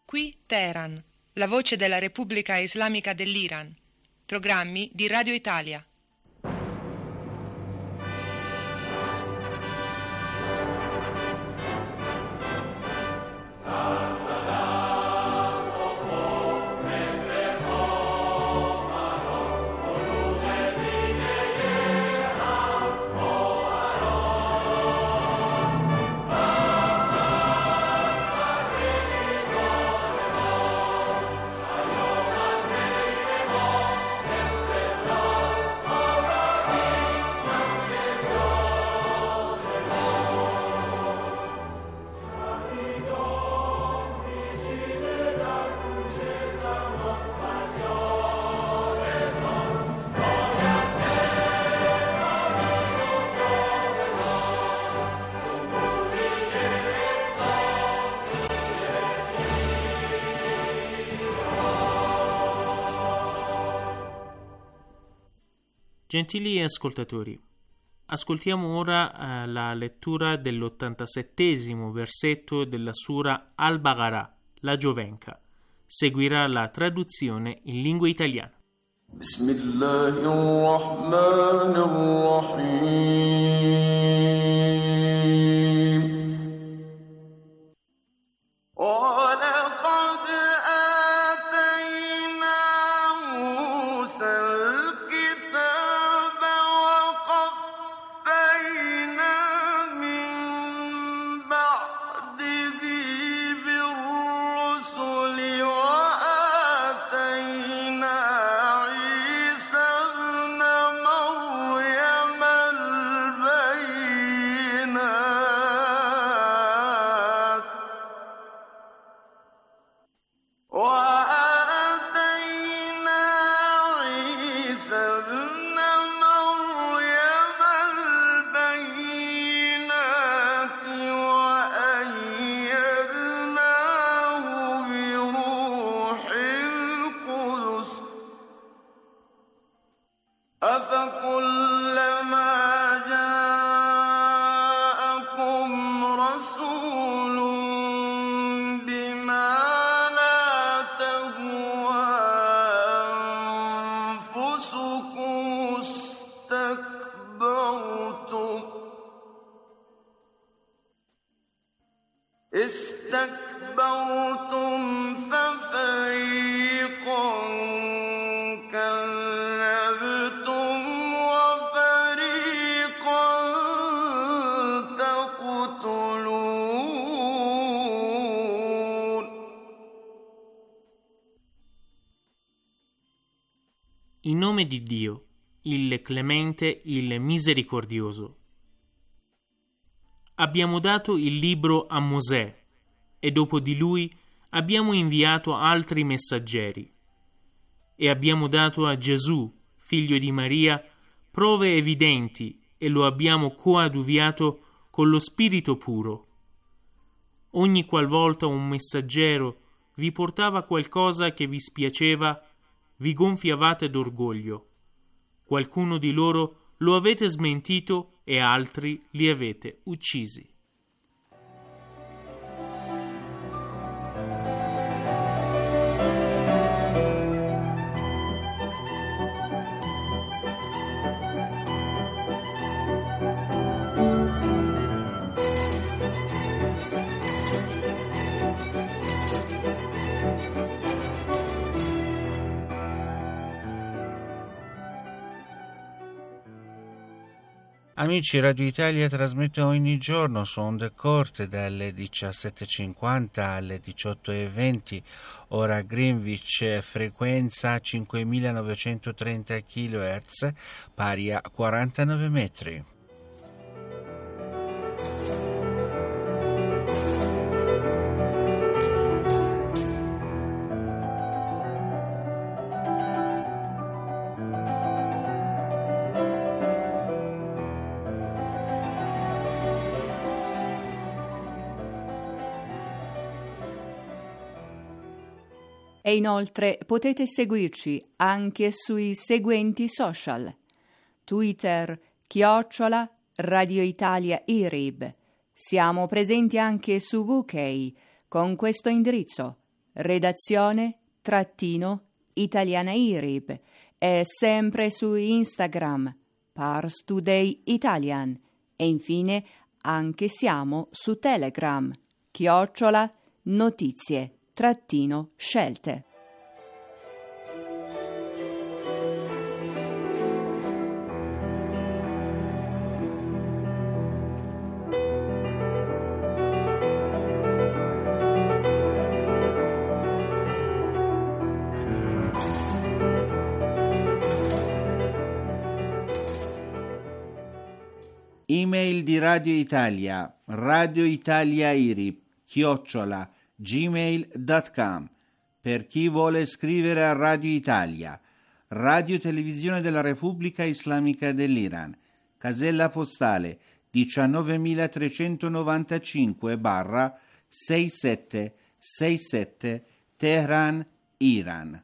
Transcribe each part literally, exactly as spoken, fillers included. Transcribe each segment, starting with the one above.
Qui Teheran, la voce della Repubblica Islamica dell'Iran. Programmi di Radio Italia. Gentili ascoltatori, ascoltiamo ora eh, la lettura dell'ottantasettesimo versetto della Sura Al-Baqarah, la Giovenca. Seguirà la traduzione in lingua italiana. In nome di Dio, il Clemente, il Misericordioso. Abbiamo dato il libro a Mosè e dopo di lui abbiamo inviato altri messaggeri e abbiamo dato a Gesù, figlio di Maria, prove evidenti e lo abbiamo coadiuviato con lo Spirito puro. Ogni qualvolta un messaggero vi portava qualcosa che vi spiaceva, vi gonfiavate d'orgoglio. Qualcuno di loro lo avete smentito e altri li avete uccisi. Amici, Radio Italia trasmette ogni giorno su onde corte dalle diciassette e cinquanta alle diciotto e venti, ora Greenwich, frequenza cinquemilanovecentotrenta chilohertz, pari a quarantanove metri. E inoltre potete seguirci anche sui seguenti social: Twitter, chiocciola, Radio Italia I R I B. Siamo presenti anche su U K con questo indirizzo: redazione trattino Italiana IRIB e sempre su Instagram Pars Today Italian e infine anche siamo su Telegram chiocciola notizie trattino scelte. Email di Radio Italia, Radio Italia IRIB, chiocciola, gmail punto com. Per chi vuole scrivere a Radio Italia, Radio Televisione della Repubblica Islamica dell'Iran, casella postale diciannovemilatrecentonovantacinque sessantasette sessantasette, Teheran, Iran.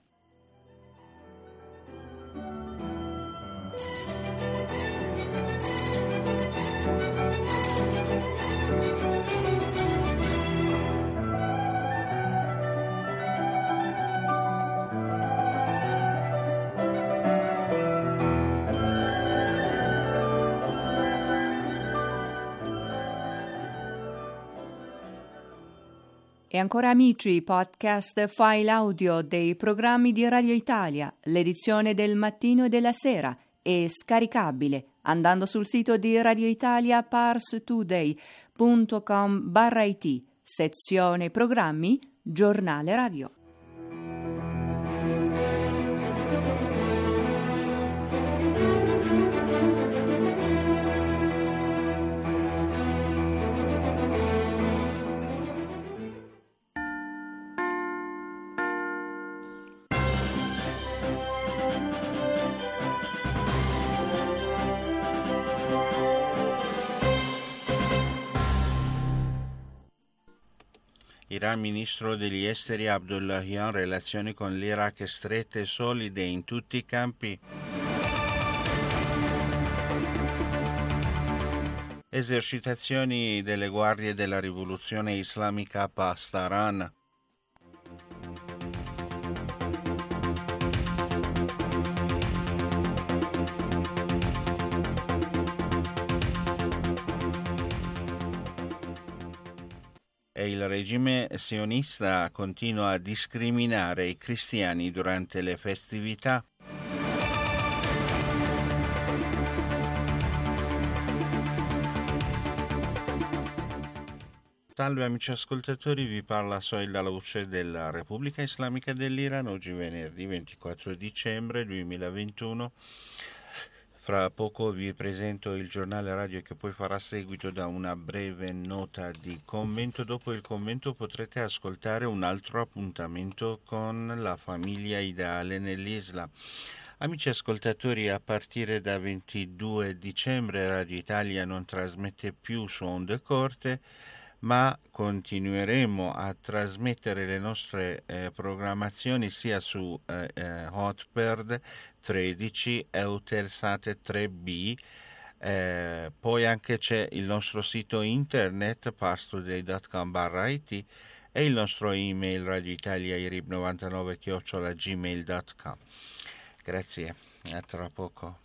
E ancora amici, podcast file audio dei programmi di Radio Italia, l'edizione del mattino e della sera è scaricabile andando sul sito di Radio Italia parstoday punto com barra it, sezione programmi, giornale radio. Iran, ministro degli esteri Abdullahian, relazioni con l'Iraq strette e solide in tutti i campi. Esercitazioni delle guardie della rivoluzione islamica a Pastaran. E il regime sionista continua a discriminare i cristiani durante le festività. Salve amici ascoltatori, vi parla Soil dalla voce della Repubblica Islamica dell'Iran, oggi venerdì ventiquattro dicembre duemilaventuno. Fra poco vi presento il giornale radio che poi farà seguito da una breve nota di commento. Dopo il commento potrete ascoltare un altro appuntamento con la famiglia ideale nell'Islam. Amici ascoltatori, a partire da ventidue dicembre Radio Italia non trasmette più su onde corte, ma continueremo a trasmettere le nostre eh, programmazioni sia su eh, eh, Hotbird tredici, Eutelsat tre B, eh, poi anche c'è il nostro sito internet parstoday punto com barra it e il nostro email radioitaliairib novantanove chiocciola gmail punto com. Grazie, a tra poco.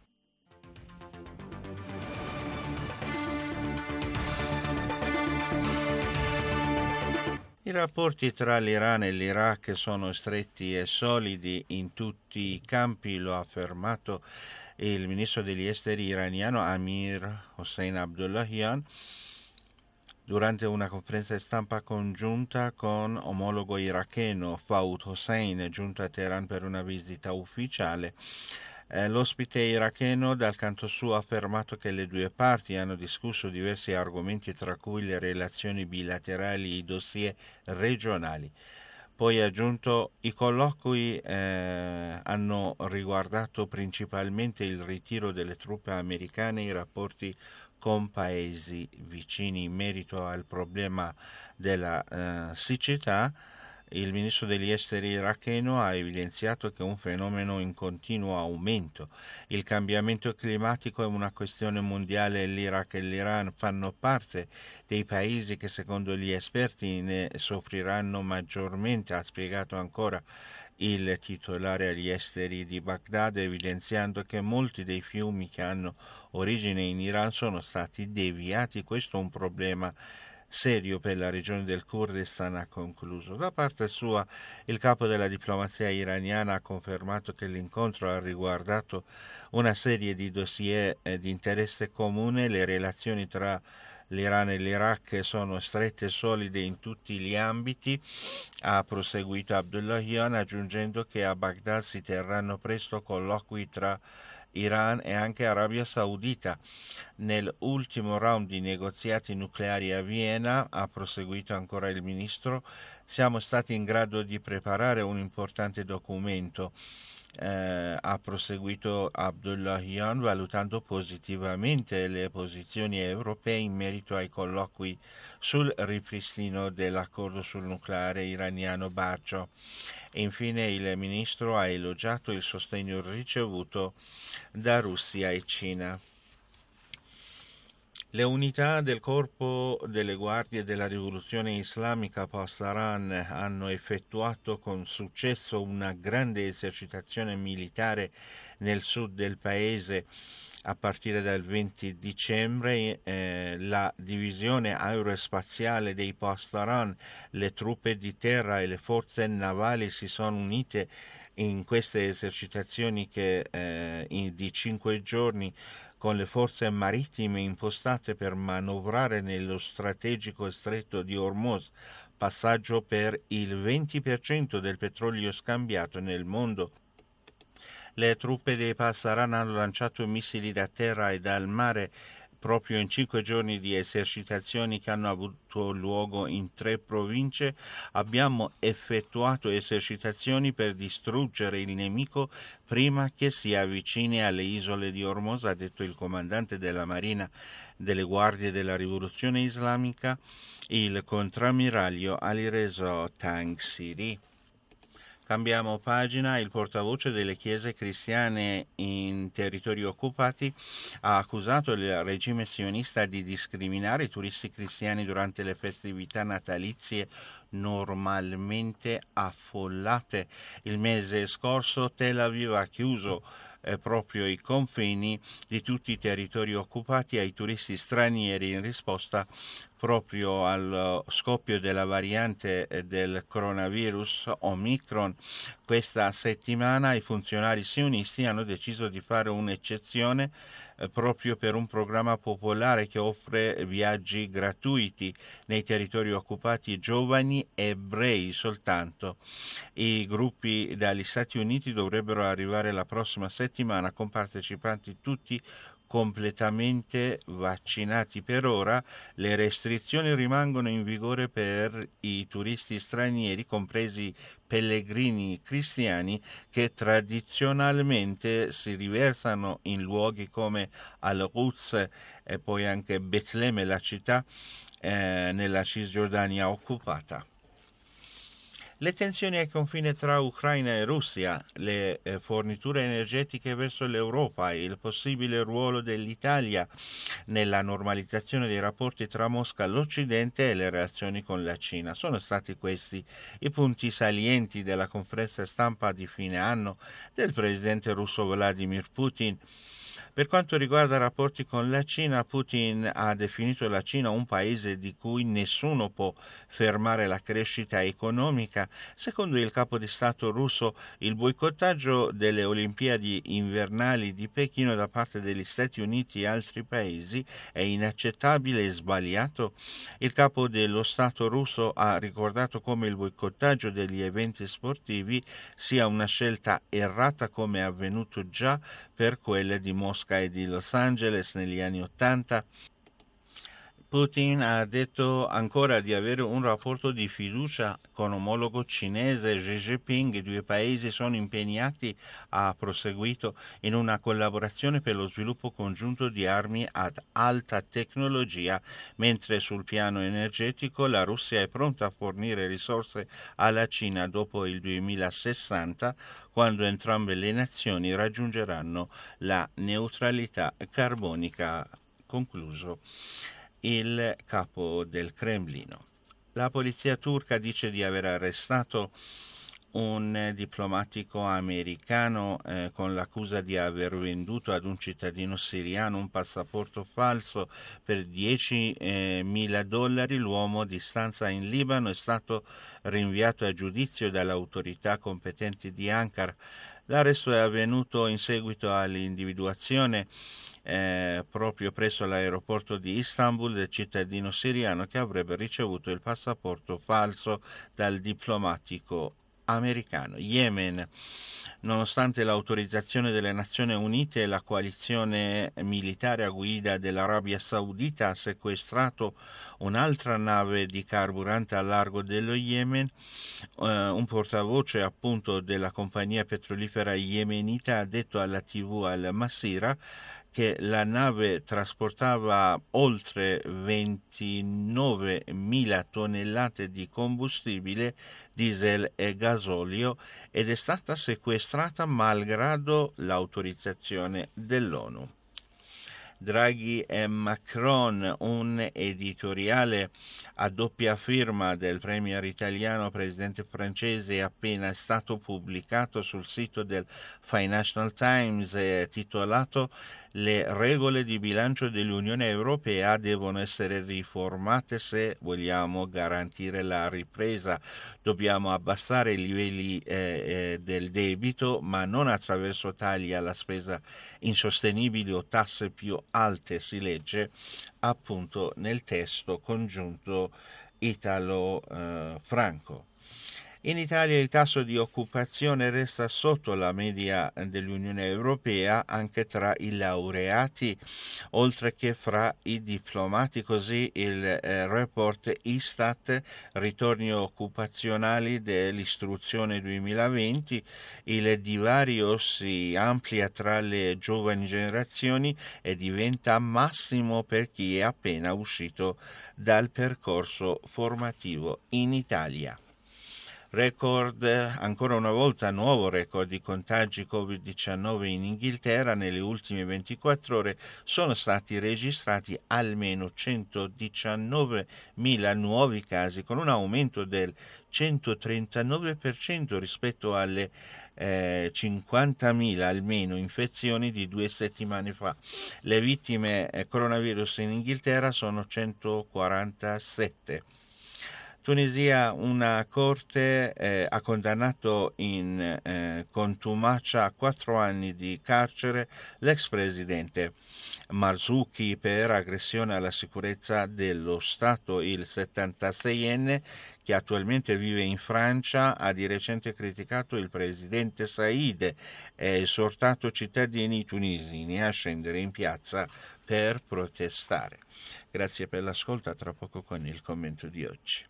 I rapporti tra l'Iran e l'Iraq sono stretti e solidi in tutti i campi, lo ha affermato il ministro degli esteri iraniano Amir Hossein Abdullahian durante una conferenza stampa congiunta con omologo iracheno Fawad Hossein, giunto a Teheran per una visita ufficiale. Eh, l'ospite iracheno dal canto suo ha affermato che le due parti hanno discusso diversi argomenti, tra cui le relazioni bilaterali e i dossier regionali. Poi ha aggiunto i colloqui eh, hanno riguardato principalmente il ritiro delle truppe americane e i rapporti con paesi vicini. In merito al problema della eh, siccità, Il ministro degli esteri iracheno ha evidenziato che è un fenomeno in continuo aumento. Il cambiamento climatico è una questione mondiale e l'Iraq e l'Iran fanno parte dei paesi che secondo gli esperti ne soffriranno maggiormente, ha spiegato ancora il titolare agli esteri di Baghdad, evidenziando che molti dei fiumi che hanno origine in Iran sono stati deviati. Questo è un problema serio per la regione del Kurdistan, ha concluso. Da parte sua, il capo della diplomazia iraniana ha confermato che l'incontro ha riguardato una serie di dossier eh, di interesse comune. Le relazioni tra l'Iran e l'Iraq sono strette e solide in tutti gli ambiti, ha proseguito Abdullahian, aggiungendo che a Baghdad si terranno presto colloqui tra Iran e anche Arabia Saudita. Nell'ultimo round di negoziati nucleari a Vienna, ha proseguito ancora il ministro, siamo stati in grado di preparare un importante documento, eh, ha proseguito Abdullahian, valutando positivamente le posizioni europee in merito ai colloqui sul ripristino dell'accordo sul nucleare iraniano Barcio. E infine il ministro ha elogiato il sostegno ricevuto da Russia e Cina. Le unità del Corpo delle Guardie della Rivoluzione Islamica Pasdaran hanno effettuato con successo una grande esercitazione militare nel sud del paese. A partire dal venti dicembre eh, la divisione aerospaziale dei Pasdaran, le truppe di terra e le forze navali si sono unite in queste esercitazioni che, eh, in, di cinque giorni con le forze marittime impostate per manovrare nello strategico stretto di Hormuz, passaggio per il venti per cento del petrolio scambiato nel mondo. Le truppe dei Pasdaran hanno lanciato missili da terra e dal mare proprio in cinque giorni di esercitazioni che hanno avuto luogo in tre province. Abbiamo effettuato esercitazioni per distruggere il nemico prima che si avvicini alle isole di Hormuz, ha detto il comandante della Marina delle Guardie della Rivoluzione Islamica, il contrammiraglio Alireza Tangsiri. Cambiamo pagina. Il portavoce delle chiese cristiane in territori occupati ha accusato il regime sionista di discriminare i turisti cristiani durante le festività natalizie normalmente affollate. Il mese scorso Tel Aviv ha chiuso eh, proprio i confini di tutti i territori occupati ai turisti stranieri in risposta proprio al scoppio della variante del coronavirus Omicron. Questa settimana i funzionari sionisti hanno deciso di fare un'eccezione eh, proprio per un programma popolare che offre viaggi gratuiti nei territori occupati giovani ebrei soltanto. I gruppi dagli Stati Uniti dovrebbero arrivare la prossima settimana con partecipanti tutti completamente vaccinati. Per ora le restrizioni rimangono in vigore per i turisti stranieri, compresi pellegrini cristiani che tradizionalmente si riversano in luoghi come Al-Quds e poi anche Betlemme, la città eh, nella Cisgiordania occupata. Le tensioni ai confini tra Ucraina e Russia, le eh, forniture energetiche verso l'Europa e il possibile ruolo dell'Italia nella normalizzazione dei rapporti tra Mosca, l'Occidente e le relazioni con la Cina. Sono stati questi i punti salienti della conferenza stampa di fine anno del presidente russo Vladimir Putin. Per quanto riguarda i rapporti con la Cina, Putin ha definito la Cina un paese di cui nessuno può fermare la crescita economica. Secondo il capo di Stato russo, il boicottaggio delle Olimpiadi invernali di Pechino da parte degli Stati Uniti e altri paesi è inaccettabile e sbagliato. Il capo dello Stato russo ha ricordato come il boicottaggio degli eventi sportivi sia una scelta errata, come è avvenuto già per quelle di Mosca e di Los Angeles negli anni Ottanta. Putin ha detto ancora di avere un rapporto di fiducia con omologo cinese Xi Jinping. I due paesi sono impegnati, ha proseguito, in una collaborazione per lo sviluppo congiunto di armi ad alta tecnologia, mentre sul piano energetico la Russia è pronta a fornire risorse alla Cina dopo il duemilasessanta, quando entrambe le nazioni raggiungeranno la neutralità carbonica. Concluso il capo del Cremlino. La polizia turca dice di aver arrestato un diplomatico americano eh, con l'accusa di aver venduto ad un cittadino siriano un passaporto falso per diecimila dollari. L'uomo di stanza in Libano è stato rinviato a giudizio dalle autorità competenti di Ankara. L'arresto è avvenuto in seguito all'individuazione eh, proprio presso l'aeroporto di Istanbul del cittadino siriano che avrebbe ricevuto il passaporto falso dal diplomatico americano. Yemen. Nonostante l'autorizzazione delle Nazioni Unite, la coalizione militare a guida dell'Arabia Saudita ha sequestrato un'altra nave di carburante al largo dello Yemen. Uh, un portavoce appunto della compagnia petrolifera yemenita ha detto alla tivù Al Masira che la nave trasportava oltre ventinovemila tonnellate di combustibile, diesel e gasolio ed è stata sequestrata malgrado l'autorizzazione dell'ONU. Draghi e Macron, un editoriale a doppia firma del premier italiano presidente francese è appena stato pubblicato sul sito del Financial Times, è titolato "Le regole di bilancio dell'Unione Europea devono essere riformate se vogliamo garantire la ripresa. Dobbiamo abbassare i livelli eh, eh, del debito, ma non attraverso tagli alla spesa insostenibili o tasse più alte", si legge appunto nel testo congiunto italo-franco. In Italia il tasso di occupazione resta sotto la media dell'Unione Europea anche tra i laureati, oltre che fra i diplomati. Così il eh, report Istat ritorni occupazionali dell'istruzione duemilaventi, il divario si amplia tra le giovani generazioni e diventa massimo per chi è appena uscito dal percorso formativo in Italia. Record, ancora una volta nuovo record di contagi covid diciannove in Inghilterra. Nelle ultime ventiquattro ore sono stati registrati almeno centodiciannovemila nuovi casi, con un aumento del centotrentanove per cento rispetto alle eh, cinquantamila almeno infezioni di due settimane fa. Le vittime eh, coronavirus in Inghilterra sono centoquarantasette. Tunisia, una corte eh, ha condannato in eh, contumacia a quattro anni di carcere l'ex presidente Marzouki per aggressione alla sicurezza dello Stato. Il settantaseienne, che attualmente vive in Francia, ha di recente criticato il presidente Said e esortato cittadini tunisini a scendere in piazza per protestare. Grazie per l'ascolto, a tra poco con il commento di oggi.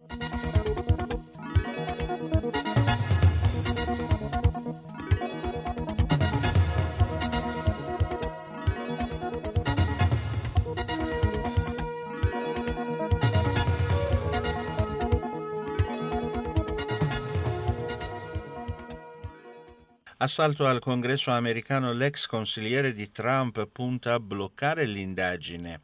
Assalto al Congresso americano, l'ex consigliere di Trump punta a bloccare l'indagine.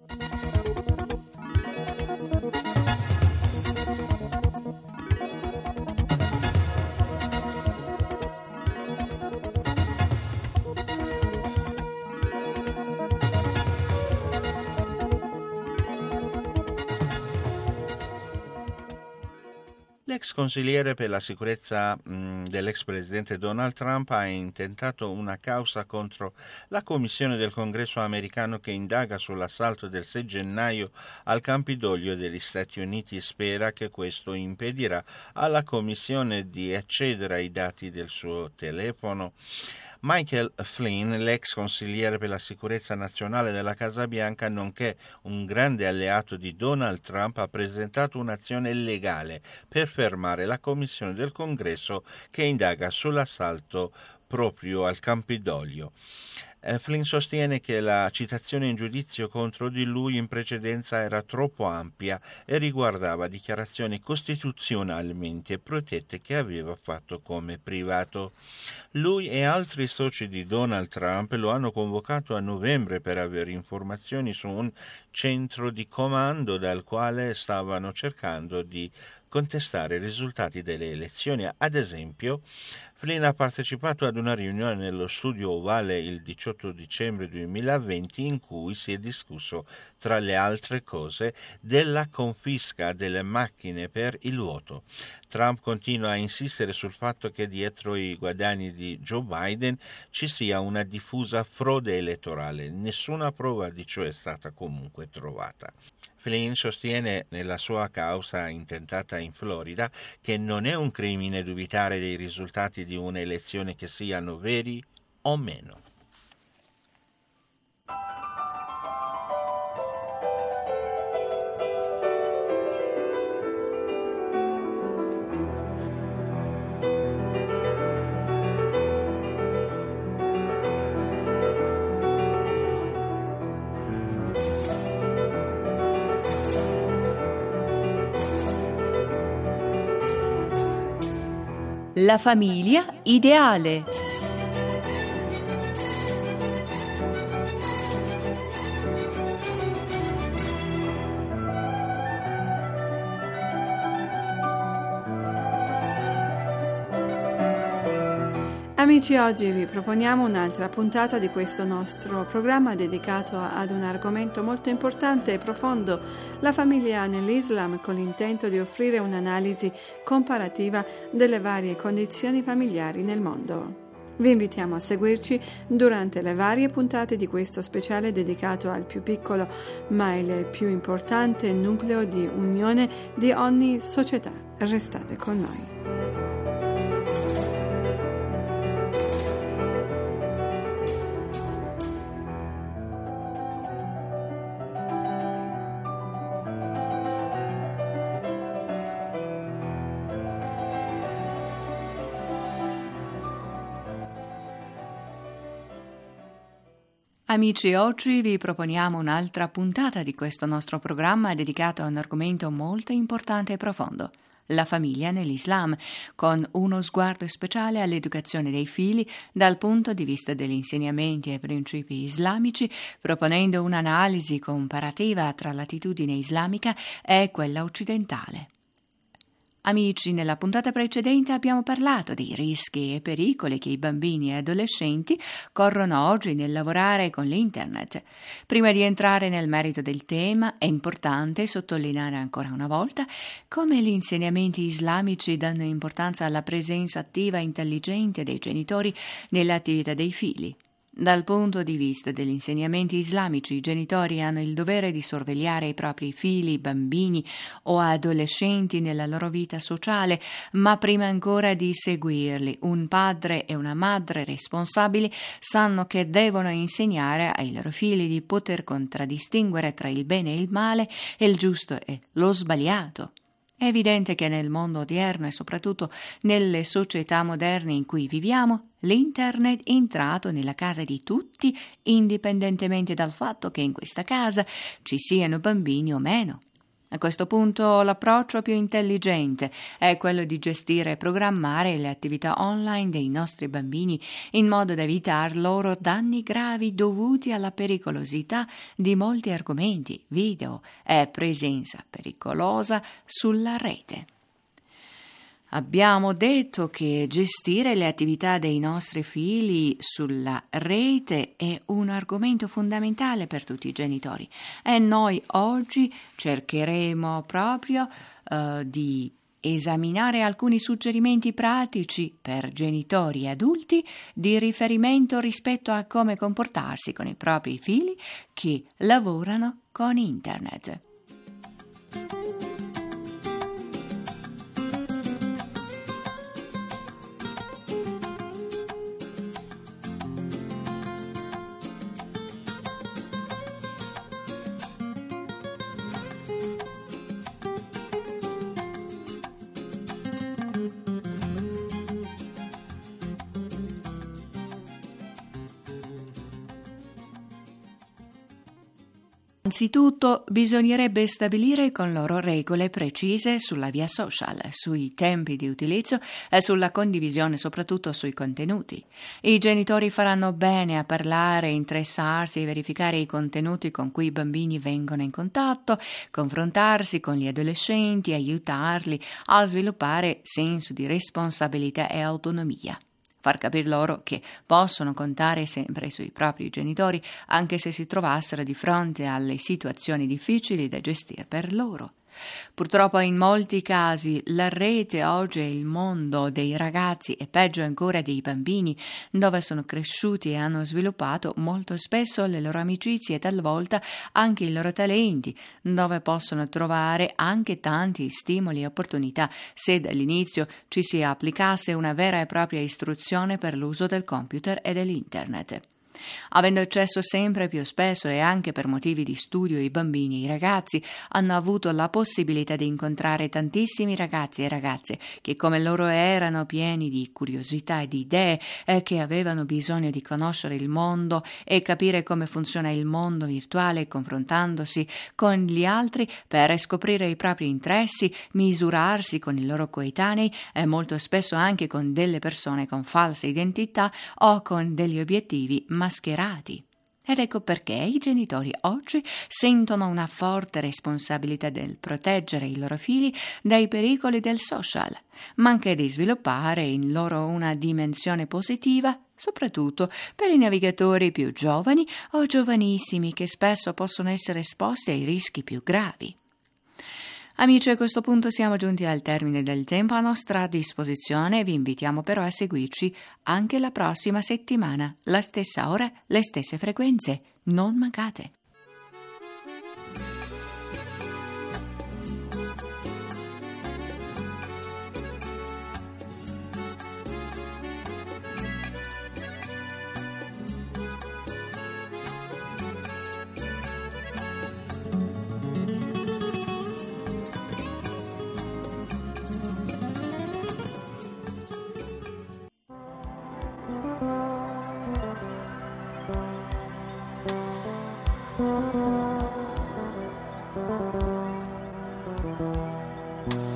L'ex consigliere per la sicurezza mh, dell'ex presidente Donald Trump ha intentato una causa contro la commissione del Congresso americano che indaga sull'assalto del sei gennaio al Campidoglio degli Stati Uniti. Spera che questo impedirà alla commissione di accedere ai dati del suo telefono. Michael Flynn, l'ex consigliere per la sicurezza nazionale della Casa Bianca, nonché un grande alleato di Donald Trump, ha presentato un'azione legale per fermare la commissione del Congresso che indaga sull'assalto proprio al Campidoglio. Flynn sostiene che la citazione in giudizio contro di lui in precedenza era troppo ampia e riguardava dichiarazioni costituzionalmente protette che aveva fatto come privato. Lui e altri soci di Donald Trump lo hanno convocato a novembre per avere informazioni su un centro di comando dal quale stavano cercando di contestare i risultati delle elezioni. Ad esempio, Flynn ha partecipato ad una riunione nello studio ovale il diciotto dicembre duemilaventi in cui si è discusso, tra le altre cose, della confisca delle macchine per il voto. Trump continua a insistere sul fatto che dietro i guadagni di Joe Biden ci sia una diffusa frode elettorale. Nessuna prova di ciò è stata comunque trovata. Flynn sostiene nella sua causa intentata in Florida che non è un crimine dubitare dei risultati di un'elezione, che siano veri o meno. La famiglia ideale. Amici, oggi vi proponiamo un'altra puntata di questo nostro programma dedicato ad un argomento molto importante e profondo, la famiglia nell'Islam, con l'intento di offrire un'analisi comparativa delle varie condizioni familiari nel mondo. Vi invitiamo a seguirci durante le varie puntate di questo speciale dedicato al più piccolo ma il più importante nucleo di unione di ogni società. Restate con noi. Amici, oggi vi proponiamo un'altra puntata di questo nostro programma dedicato a un argomento molto importante e profondo, la famiglia nell'Islam, con uno sguardo speciale all'educazione dei figli dal punto di vista degli insegnamenti e principi islamici, proponendo un'analisi comparativa tra l'attitudine islamica e quella occidentale. Amici, nella puntata precedente abbiamo parlato dei rischi e pericoli che i bambini e adolescenti corrono oggi nel lavorare con l'internet. Prima di entrare nel merito del tema, è importante sottolineare ancora una volta come gli insegnamenti islamici danno importanza alla presenza attiva e intelligente dei genitori nelle attività dei figli. Dal punto di vista degli insegnamenti islamici, i genitori hanno il dovere di sorvegliare i propri figli, bambini o adolescenti nella loro vita sociale, ma prima ancora di seguirli, un padre e una madre responsabili sanno che devono insegnare ai loro figli di poter contraddistinguere tra il bene e il male, il giusto e lo sbagliato. È evidente che nel mondo odierno e soprattutto nelle società moderne in cui viviamo, l'internet è entrato nella casa di tutti, indipendentemente dal fatto che in questa casa ci siano bambini o meno. A questo punto l'approccio più intelligente è quello di gestire e programmare le attività online dei nostri bambini in modo da evitar loro danni gravi dovuti alla pericolosità di molti argomenti, video e presenza pericolosa sulla rete. Abbiamo detto che gestire le attività dei nostri figli sulla rete è un argomento fondamentale per tutti i genitori e noi oggi cercheremo proprio uh, di esaminare alcuni suggerimenti pratici per genitori e adulti di riferimento rispetto a come comportarsi con i propri figli che lavorano con internet. Anzitutto bisognerebbe stabilire con loro regole precise sulla via social, sui tempi di utilizzo e sulla condivisione, soprattutto sui contenuti. I genitori faranno bene a parlare, interessarsi e verificare i contenuti con cui i bambini vengono in contatto, confrontarsi con gli adolescenti, aiutarli a sviluppare senso di responsabilità e autonomia. Far capire loro che possono contare sempre sui propri genitori anche se si trovassero di fronte alle situazioni difficili da gestire per loro. Purtroppo in molti casi la rete oggi è il mondo dei ragazzi e peggio ancora dei bambini, dove sono cresciuti e hanno sviluppato molto spesso le loro amicizie e talvolta anche i loro talenti, dove possono trovare anche tanti stimoli e opportunità se dall'inizio ci si applicasse una vera e propria istruzione per l'uso del computer e dell'internet. Avendo accesso sempre più spesso e anche per motivi di studio, i bambini e i ragazzi hanno avuto la possibilità di incontrare tantissimi ragazzi e ragazze che come loro erano pieni di curiosità e di idee e che avevano bisogno di conoscere il mondo e capire come funziona il mondo virtuale confrontandosi con gli altri per scoprire i propri interessi, misurarsi con i loro coetanei e molto spesso anche con delle persone con false identità o con degli obiettivi mascherati. Ed ecco perché i genitori oggi sentono una forte responsabilità del proteggere i loro figli dai pericoli del social, ma anche di sviluppare in loro una dimensione positiva, soprattutto per i navigatori più giovani o giovanissimi che spesso possono essere esposti ai rischi più gravi. Amici, a questo punto siamo giunti al termine del tempo a nostra disposizione. Vi invitiamo però a seguirci anche la prossima settimana, la stessa ora, le stesse frequenze. Non mancate! Thank you.